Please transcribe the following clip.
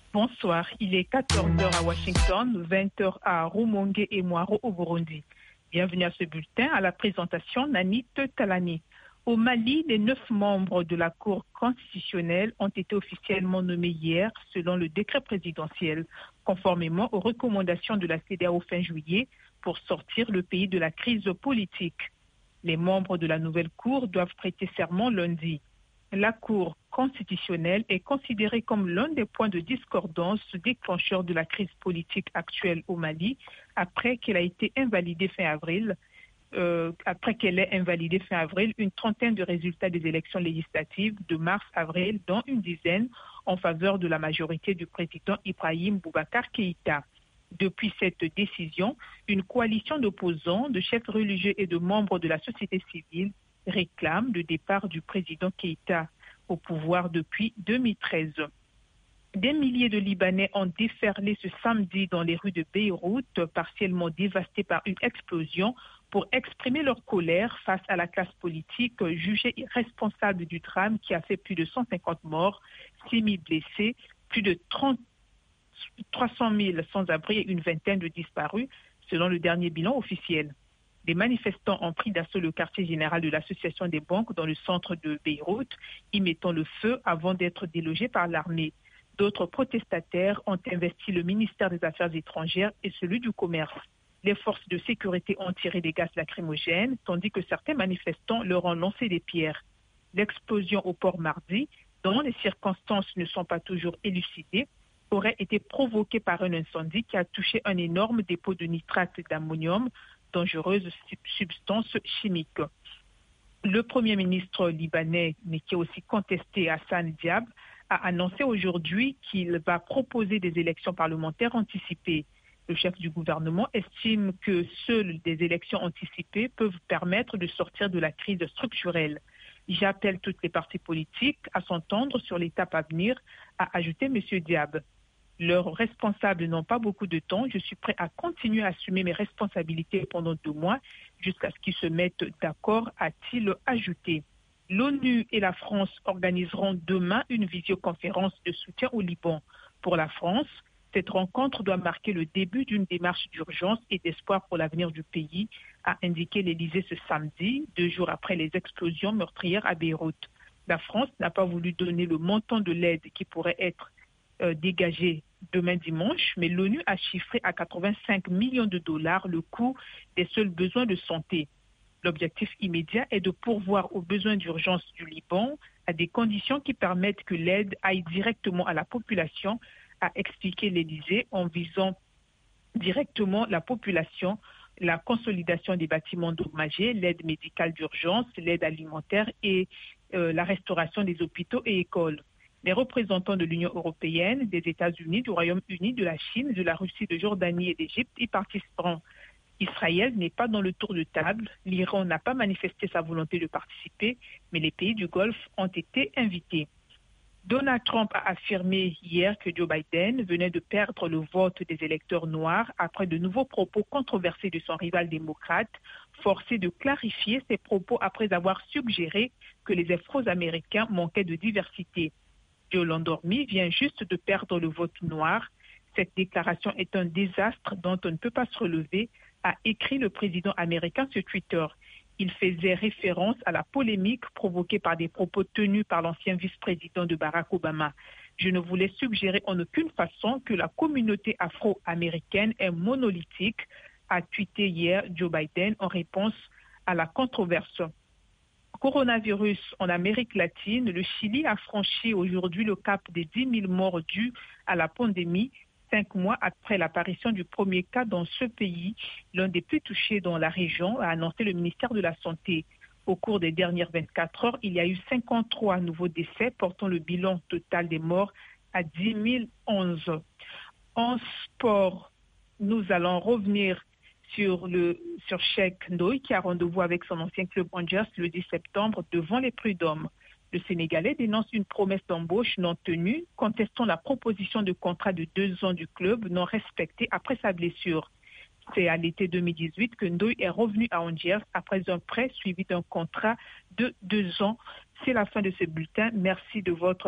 Bonsoir, il est 14 heures à Washington, 20 heures à Rumonge et Mwaro au Burundi. Bienvenue à ce bulletin, à la présentation Nanit Talani. Au Mali, les 9 membres de la Cour constitutionnelle ont été officiellement nommés hier selon le décret présidentiel, conformément aux recommandations de la CEDEAO fin juillet pour sortir le pays de la crise politique. Les membres de la nouvelle Cour doivent prêter serment lundi. La Cour constitutionnelle est considérée comme l'un des points de discordance déclencheurs de la crise politique actuelle au Mali après qu'elle ait invalidé fin avril une trentaine de résultats des élections législatives de mars-avril, dont une dizaine en faveur de la majorité du président Ibrahim Boubacar Keïta. Depuis cette décision, une coalition d'opposants, de chefs religieux et de membres de la société civile réclame le départ du président Keïta au pouvoir depuis 2013. Des milliers de Libanais ont déferlé ce samedi dans les rues de Beyrouth, partiellement dévastées par une explosion, pour exprimer leur colère face à la classe politique jugée responsable du drame qui a fait plus de 150 morts, 6 000 blessés, plus de 300 000 sans-abri et une vingtaine de disparus, selon le dernier bilan officiel. Des manifestants ont pris d'assaut le quartier général de l'Association des banques dans le centre de Beyrouth, y mettant le feu avant d'être délogés par l'armée. D'autres protestataires ont investi le ministère des Affaires étrangères et celui du Commerce. Les forces de sécurité ont tiré des gaz lacrymogènes, tandis que certains manifestants leur ont lancé des pierres. L'explosion au port mardi, dont les circonstances ne sont pas toujours élucidées, aurait été provoquée par un incendie qui a touché un énorme dépôt de nitrate d'ammonium, dangereuse substance chimique. Le premier ministre libanais, mais qui est aussi contesté, Hassan Diab, a annoncé aujourd'hui qu'il va proposer des élections parlementaires anticipées. Le chef du gouvernement estime que seules des élections anticipées peuvent permettre de sortir de la crise structurelle. J'appelle toutes les partis politiques à s'entendre sur l'étape à venir, a ajouté M. Diab. Leurs responsables n'ont pas beaucoup de temps. Je suis prêt à continuer à assumer mes responsabilités pendant 2 mois jusqu'à ce qu'ils se mettent d'accord, a-t-il ajouté. L'ONU et la France organiseront demain une visioconférence de soutien au Liban. Pour la France, cette rencontre doit marquer le début d'une démarche d'urgence et d'espoir pour l'avenir du pays, a indiqué l'Élysée ce samedi, 2 jours après les explosions meurtrières à Beyrouth. La France n'a pas voulu donner le montant de l'aide qui pourrait être dégagée demain dimanche, mais l'ONU a chiffré à 85 millions de dollars le coût des seuls besoins de santé. L'objectif immédiat est de pourvoir aux besoins d'urgence du Liban à des conditions qui permettent que l'aide aille directement à la population, a expliqué l'Élysée, en visant directement la population, la consolidation des bâtiments endommagés, l'aide médicale d'urgence, l'aide alimentaire et la restauration des hôpitaux et écoles. Les représentants de l'Union européenne, des États-Unis, du Royaume-Uni, de la Chine, de la Russie, de Jordanie et d'Égypte y participeront. Israël n'est pas dans le tour de table. L'Iran n'a pas manifesté sa volonté de participer, mais les pays du Golfe ont été invités. Donald Trump a affirmé hier que Joe Biden venait de perdre le vote des électeurs noirs après de nouveaux propos controversés de son rival démocrate, forcé de clarifier ses propos après avoir suggéré que les Afro-Américains manquaient de diversité. Joe Landormi vient juste de perdre le vote noir. Cette déclaration est un désastre dont on ne peut pas se relever, a écrit le président américain sur Twitter. Il faisait référence à la polémique provoquée par des propos tenus par l'ancien vice-président de Barack Obama. Je ne voulais suggérer en aucune façon que la communauté afro-américaine est monolithique, a tweeté hier Joe Biden en réponse à la controverse. Coronavirus en Amérique latine, le Chili a franchi aujourd'hui le cap des 10 000 morts dus à la pandémie, 5 mois après l'apparition du premier cas dans ce pays, l'un des plus touchés dans la région, a annoncé le ministère de la Santé. Au cours des dernières 24 heures, il y a eu 53 nouveaux décès, portant le bilan total des morts à 10 011. En sport, nous allons revenir sur Cheikh Ndoye qui a rendez-vous avec son ancien club Rangers le 10 septembre devant les prud'hommes. Le Sénégalais dénonce une promesse d'embauche non tenue, contestant la proposition de contrat de 2 ans du club non respectée après sa blessure. C'est à l'été 2018 que Ndoye est revenu à Angers après un prêt suivi d'un contrat de 2 ans. C'est la fin de ce bulletin. Merci de votre